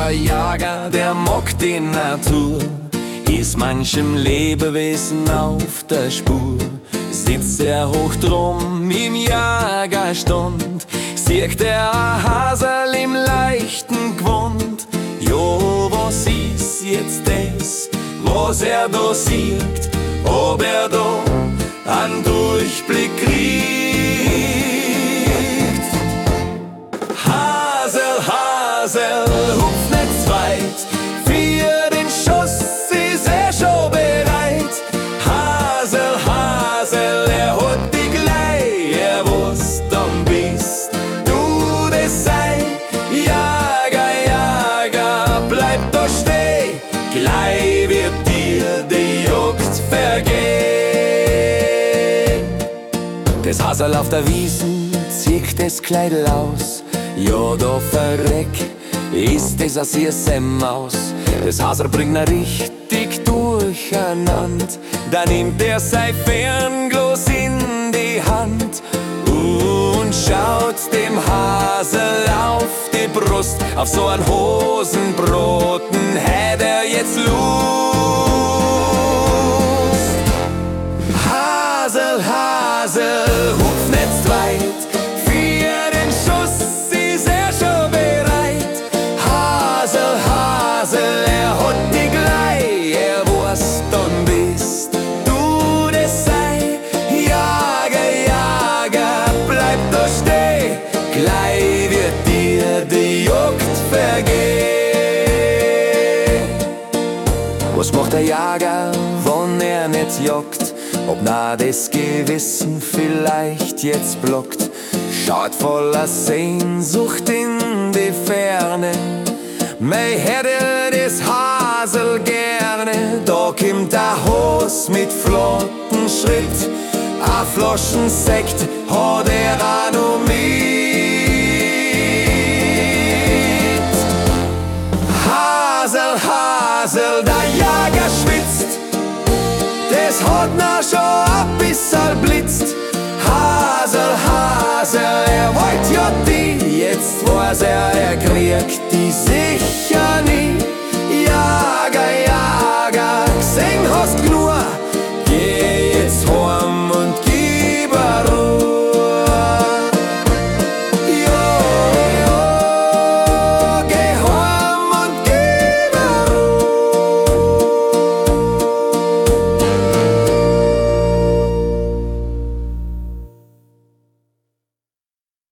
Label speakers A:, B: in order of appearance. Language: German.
A: ein Jager, der mag die Natur, ist manchem Lebewesen auf der Spur. Sitzt er hoch drum im Jagerstund, sieht er ein Hasel im leichten Gewand. Jo, was ist jetzt das, was er da sieht? Ob er da einen Durchblick kriegt? Hasel, Hasel, hupf nicht weit, für den Schuss ist er schon bereit. Hasel, Hasel, er hat dich gleich, er wusst, dann bist du das sein. Jager, Jager, bleib da stehen, gleich wird dir die Jagd vergehen. Das Hasel auf der Wiesen zieht das Kleidl aus, ja, da verreck, ist das a süße Maus. Das Hasel bringt er richtig durcheinander, dann nimmt er sein Fernglas in die Hand und schaut dem Hasel auf die Brust. Auf so ein Hosenbroten hätt er jetzt Lust. Hasel, Hasel, hupf nicht weit, für den Schuss ist er schon bereit. Hasel, Hasel, er hat dich gleich, er weiß, dann bist du das sei. Jager, Jager, bleib da stehen, gleich wird dir die Jagd vergehen. Was macht der Jager, wenn er nicht jagt? Ob na das Gewissen vielleicht jetzt blockt, schaut voller Sehnsucht in die Ferne. Mei hätte das Hasel gerne, da kommt der Hos mit flotten Schritt. A Flaschen Sekt hat er auch noch mit. Hasel, Hasel, der Jager schwitzt, das hat na schon a bissel blitzt. Hasel, Hasel, er wollt ja die, jetzt weiß er kriegt die sicher nie.